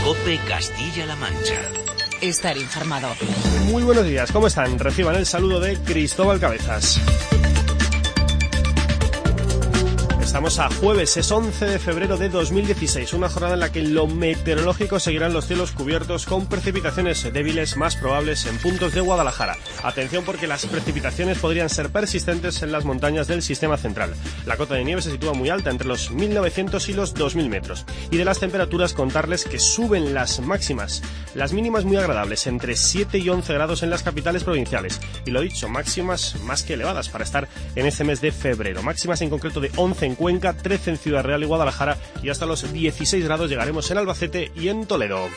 COPE Castilla-La Mancha. Estar informado. Muy buenos días, ¿cómo están? Reciban el saludo de Cristóbal Cabezas. Estamos a jueves, es 11 de febrero de 2016, una jornada en la que en lo meteorológico seguirán los cielos cubiertos con precipitaciones débiles más probables en puntos de Guadalajara. Atención porque las precipitaciones podrían ser persistentes en las montañas del sistema central. La cota de nieve se sitúa muy alta, entre los 1.900 y los 2.000 metros. Y de las temperaturas contarles que suben las máximas. Las mínimas muy agradables, entre 7 y 11 grados en las capitales provinciales. Y lo dicho, máximas más que elevadas para estar en este mes de febrero. Máximas en concreto de 11 en Cuenca, 13 en Ciudad Real y Guadalajara y hasta los 16 grados llegaremos en Albacete y en Toledo.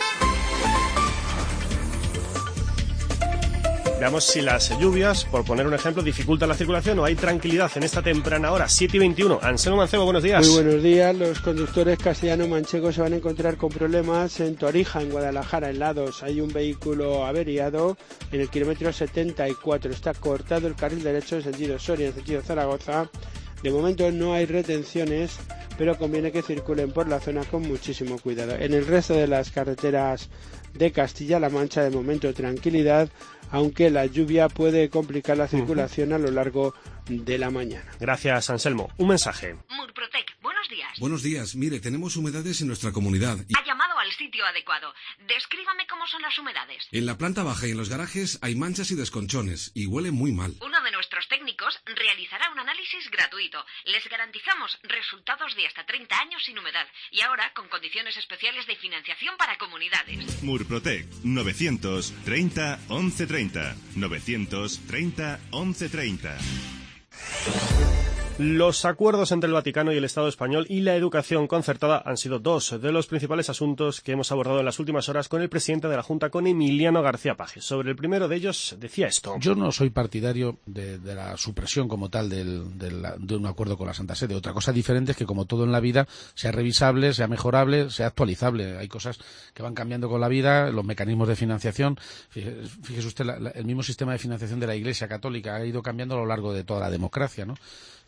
Veamos si las lluvias, por poner un ejemplo, dificultan la circulación o hay tranquilidad en esta temprana hora, 7:21. Anselmo Mancebo, buenos días. Muy buenos días. Los conductores castellano-manchegos se van a encontrar con problemas en Torija, en Guadalajara, en la 2. Hay un vehículo averiado en el kilómetro 74. Está cortado el carril derecho en sentido Soria, en sentido Zaragoza. De momento no hay retenciones, pero conviene que circulen por la zona con muchísimo cuidado. En el resto de las carreteras de Castilla-La Mancha, de momento tranquilidad, aunque la lluvia puede complicar la circulación a lo largo de la mañana. Gracias, Anselmo. Un mensaje. Murprotec, buenos días. Buenos días. Mire, tenemos humedades en nuestra comunidad. Ha llamado al sitio adecuado. Descríbame cómo son las humedades. En la planta baja y en los garajes hay manchas y desconchones y huele muy mal. Uno de nuestros técnicos realizará un análisis gratuito. Les garantizamos resultados de hasta 30 años sin humedad y ahora con condiciones especiales de financiación para comunidades. Murprotec, 930 1130. 930 1130. Los acuerdos entre el Vaticano y el Estado español y la educación concertada han sido dos de los principales asuntos que hemos abordado en las últimas horas con el presidente de la Junta, con Emiliano García Paje. Sobre el primero de ellos decía esto. Yo no soy partidario de la supresión como tal de un acuerdo con la Santa Sede. Otra cosa diferente es que, como todo en la vida, sea revisable, sea mejorable, sea actualizable. Hay cosas que van cambiando con la vida, los mecanismos de financiación. Fíjese usted, el mismo sistema de financiación de la Iglesia Católica ha ido cambiando a lo largo de toda la democracia, ¿no?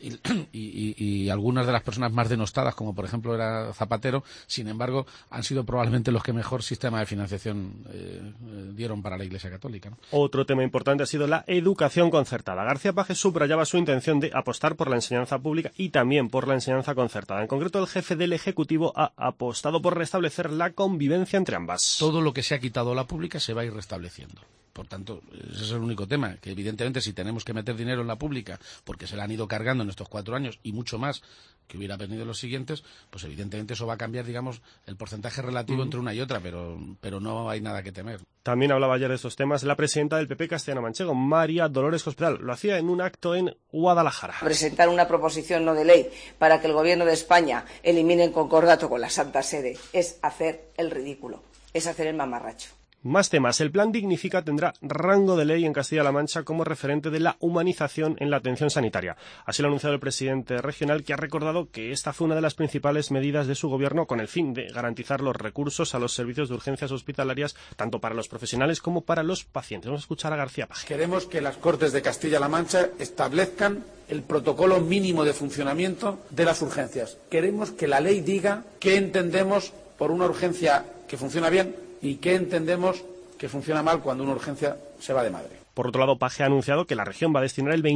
Y algunas de las personas más denostadas, como por ejemplo era Zapatero, sin embargo, han sido probablemente los que mejor sistema de financiación dieron para la Iglesia Católica, ¿no? Otro tema importante ha sido la educación concertada. García Paje subrayaba su intención de apostar por la enseñanza pública y también por la enseñanza concertada. En concreto, el jefe del Ejecutivo ha apostado por restablecer la convivencia entre ambas. Todo lo que se ha quitado a la pública se va a ir restableciendo. Por tanto, ese es el único tema, que evidentemente si tenemos que meter dinero en la pública porque se la han ido cargando en estos 4 años y mucho más que hubiera venido en los siguientes, pues evidentemente eso va a cambiar, digamos, el porcentaje relativo entre una y otra, pero no hay nada que temer. También hablaba ayer de estos temas la presidenta del PP castellano-manchego, María Dolores Cospedal. Lo hacía en un acto en Guadalajara. Presentar una proposición no de ley para que el Gobierno de España elimine el concordato con la Santa Sede es hacer el ridículo, es hacer el mamarracho. Más temas. El plan Dignifica tendrá rango de ley en Castilla-La Mancha como referente de la humanización en la atención sanitaria. Así lo ha anunciado el presidente regional, que ha recordado que esta fue una de las principales medidas de su gobierno con el fin de garantizar los recursos a los servicios de urgencias hospitalarias, tanto para los profesionales como para los pacientes. Vamos a escuchar a García Paje. Queremos que las Cortes de Castilla-La Mancha establezcan el protocolo mínimo de funcionamiento de las urgencias. Queremos que la ley diga qué entendemos por una urgencia que funciona bien y qué entendemos que funciona mal cuando una urgencia se va de madre. Por otro lado, Paje ha anunciado que la región va a destinar el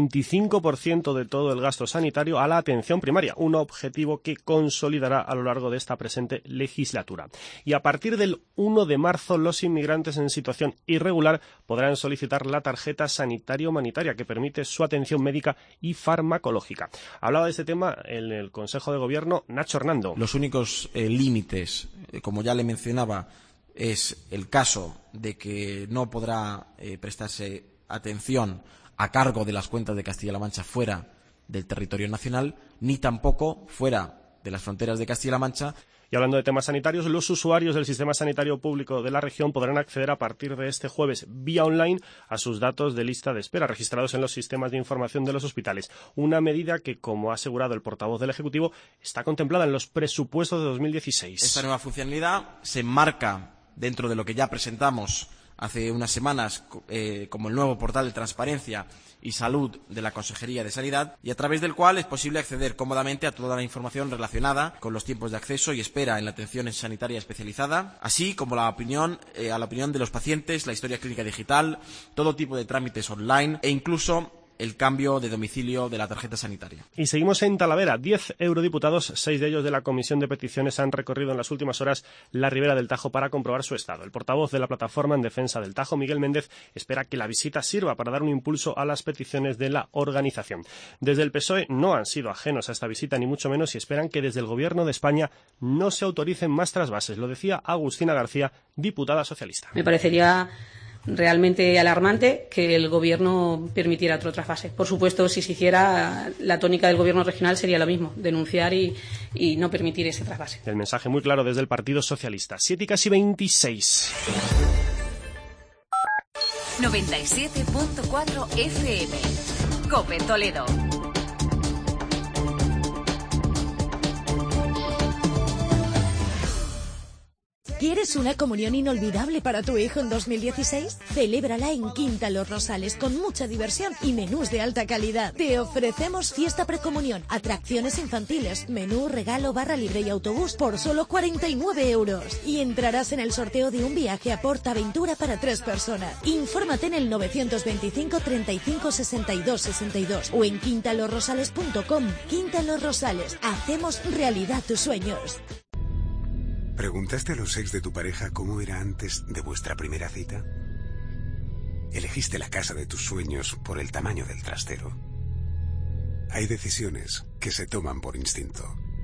25% de todo el gasto sanitario a la atención primaria, un objetivo que consolidará a lo largo de esta presente legislatura. Y a partir del 1 de marzo, los inmigrantes en situación irregular podrán solicitar la tarjeta sanitario-humanitaria, que permite su atención médica y farmacológica. Hablaba de este tema en el Consejo de Gobierno Nacho Hernando. Los únicos límites, como ya le mencionaba, es el caso de que no podrá prestarse atención a cargo de las cuentas de Castilla-La Mancha fuera del territorio nacional, ni tampoco fuera de las fronteras de Castilla-La Mancha. Y hablando de temas sanitarios, los usuarios del sistema sanitario público de la región podrán acceder a partir de este jueves vía online a sus datos de lista de espera registrados en los sistemas de información de los hospitales. Una medida que, como ha asegurado el portavoz del Ejecutivo, está contemplada en los presupuestos de 2016. Esta nueva funcionalidad se enmarca dentro de lo que ya presentamos hace unas semanas como el nuevo portal de transparencia y salud de la Consejería de Sanidad, y a través del cual es posible acceder cómodamente a toda la información relacionada con los tiempos de acceso y espera en la atención sanitaria especializada, así como a la opinión de los pacientes, la historia clínica digital, todo tipo de trámites online e incluso el cambio de domicilio de la tarjeta sanitaria. Y seguimos en Talavera. 10 eurodiputados, 6 de ellos de la Comisión de Peticiones, han recorrido en las últimas horas la ribera del Tajo para comprobar su estado. El portavoz de la Plataforma en Defensa del Tajo, Miguel Méndez, espera que la visita sirva para dar un impulso a las peticiones de la organización. Desde el PSOE no han sido ajenos a esta visita, ni mucho menos, y esperan que desde el Gobierno de España no se autoricen más trasvases. Lo decía Agustina García, diputada socialista. Me parecería realmente alarmante que el Gobierno permitiera otro trasvase. Por supuesto, si se hiciera, la tónica del Gobierno regional sería lo mismo, denunciar y no permitir ese trasvase. El mensaje muy claro desde el Partido Socialista. 7:26. 97.4 FM. COPE Toledo. ¿Quieres una comunión inolvidable para tu hijo en 2016? Celébrala en Quinta Los Rosales con mucha diversión y menús de alta calidad. Te ofrecemos fiesta precomunión, atracciones infantiles, menú, regalo, barra libre y autobús por solo 49 euros. Y entrarás en el sorteo de un viaje a PortAventura para 3 personas. Infórmate en el 925 35 62 62 o en quintalosrosales.com. Quinta Los Rosales. Hacemos realidad tus sueños. ¿Preguntaste a los ex de tu pareja cómo era antes de vuestra primera cita? ¿Elegiste la casa de tus sueños por el tamaño del trastero? Hay decisiones que se toman por instinto.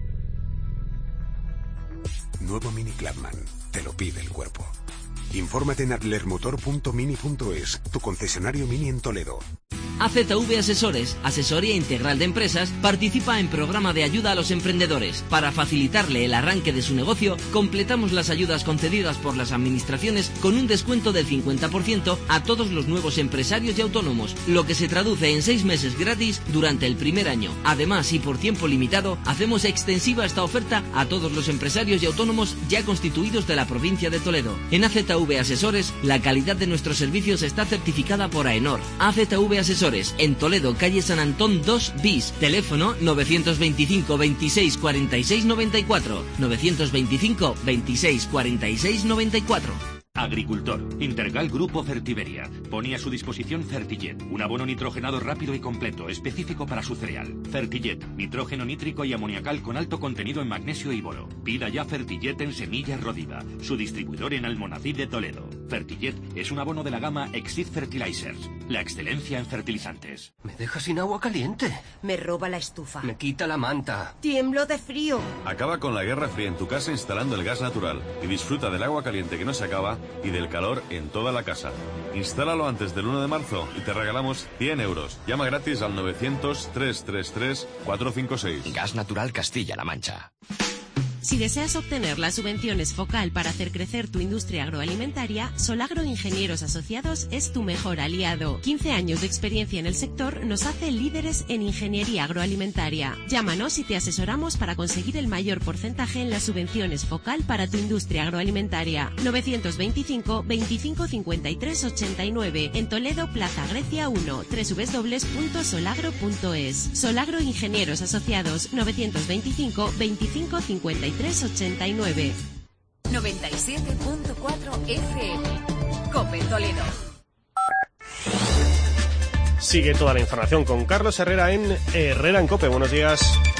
Nuevo Mini Clubman. Te lo pide el cuerpo. Infórmate en adlermotor.mini.es, tu concesionario Mini en Toledo. AZV Asesores, asesoría integral de empresas, participa en programa de ayuda a los emprendedores. Para facilitarle el arranque de su negocio, completamos las ayudas concedidas por las administraciones con un descuento del 50% a todos los nuevos empresarios y autónomos, lo que se traduce en 6 meses gratis durante el primer año. Además, y por tiempo limitado, hacemos extensiva esta oferta a todos los empresarios y autónomos ya constituidos de la provincia de Toledo. En AZV Asesores, la calidad de nuestros servicios está certificada por AENOR. AZV Asesores, en Toledo, calle San Antón 2 bis, teléfono 925 26 46 94, 925 26 46 94. Agricultor. Intergal Grupo Fertiberia pone a su disposición Fertillet, un abono nitrogenado rápido y completo, específico para su cereal. Fertillet, nitrógeno nítrico y amoniacal con alto contenido en magnesio y boro. Pida ya Fertillet en semilla Rodiva, su distribuidor en Almonacid de Toledo. Fertillet es un abono de la gama Exit Fertilizers, la excelencia en fertilizantes. Me deja sin agua caliente. Me roba la estufa. Me quita la manta. Tiemblo de frío. Acaba con la guerra fría en tu casa instalando el gas natural y disfruta del agua caliente que no se acaba y del calor en toda la casa. Instálalo antes del 1 de marzo y te regalamos 100 euros. Llama gratis al 900-333-456. Gas Natural Castilla-La Mancha. Si deseas obtener las subvenciones Focal para hacer crecer tu industria agroalimentaria, Solagro Ingenieros Asociados es tu mejor aliado. 15 años de experiencia en el sector nos hace líderes en ingeniería agroalimentaria. Llámanos y te asesoramos para conseguir el mayor porcentaje en las subvenciones Focal para tu industria agroalimentaria. 925 25 53 89 en Toledo, Plaza Grecia 1, www.solagro.es. Solagro Ingenieros Asociados, 925 25 53 89. 97.4 FM. COPE Toledo. Sigue toda la información con Carlos Herrera en Herrera en COPE. Buenos días.